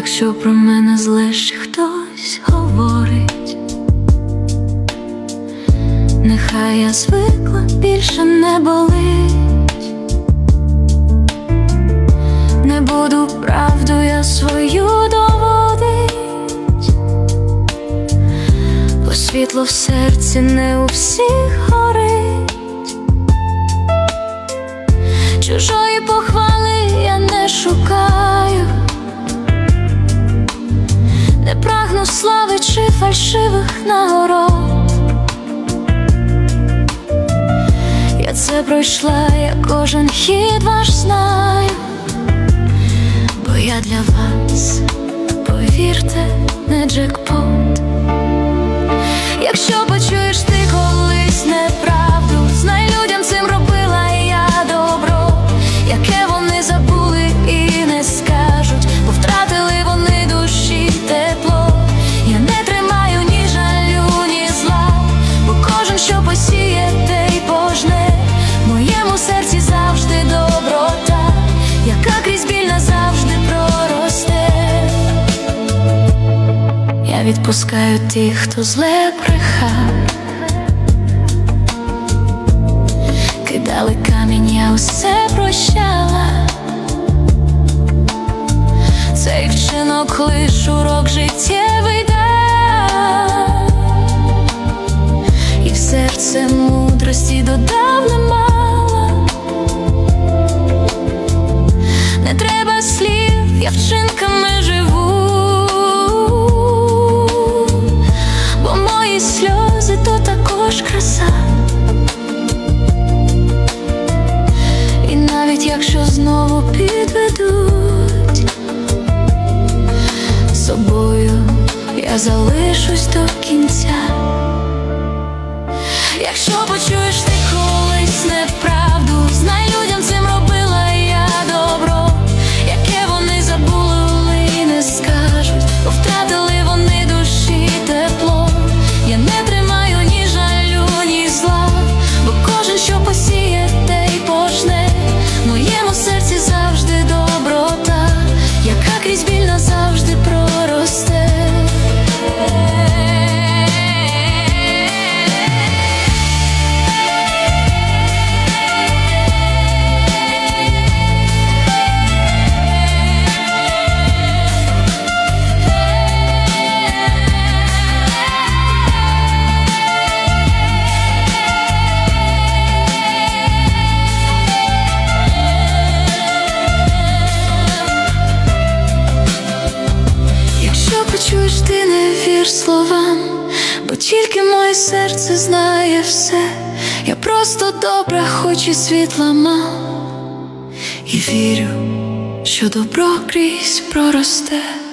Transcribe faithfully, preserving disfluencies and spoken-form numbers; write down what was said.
якщо про мене зле ще хтось говорить. Нехай я звикла, більше не болить. Не буду правду я свою доводить, бо світло в серці не у всіх горить. Чужої похвали я не шукаю, не прагну слави чи фальшивих нагород. Я це пройшла, я кожен хід ваш знаю, бо я для вас, повірте, не джекпот. Якщо почуєш ти колись неправду, знай, людям цим робила я добро, яке вони забули і не скажуть, бо втратили вони душі тепло. Я не тримаю ні жалю, ні зла, бо кожен, що посіє, те й пожне. В моєму серці завжди доброта, яка крізь біль назавжди проросте. Я відпускаю тих, хто зле брехав, кидали камінь, я усе прощала. Цей вчинок лиш урок життєвий дав, і в серце мудрості додав немало. Не треба слів, я вчинками живу, бо мої сльози то також краса. І навіть якщо знову підведуть, собою я залишусь до кінця. Якщо почуєш ти колись неправду, знай, людям цим робила я добро, яке вони забули і не скажуть, бо втратили вони душі тепло. Я не тримаю ні жалю, ні зла, бо кожен, що посіє, те й пожне. В моєму серці завжди доброта, яка крізь біль назавжди проросте. Чуєш, ти не вір словам, бо тільки моє серце знає все. Я просто добра, хоч і світла мало, і вірю, що добро крізь проросте.